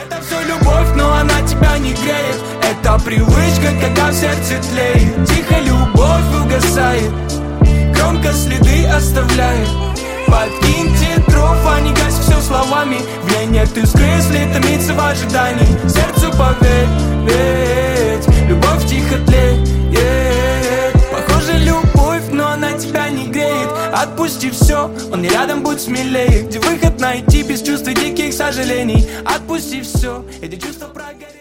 Это все любовь, но она тебя не греет. Это привычка, когда в сердце тлеет. Тихо любовь угасает, громко следы оставляет. Подкиньте дров, а не гась все словами. В ней нет искры, если томится в ожидании. Сердцу поверь, ведь любовь тихо тлеет. Похоже, любовь, но она тебя не греет. Отпусти все, он не рядом, будь смелее. Где выход найти без чувств и диких сожалений? Отпусти все, эти чувства прогорят.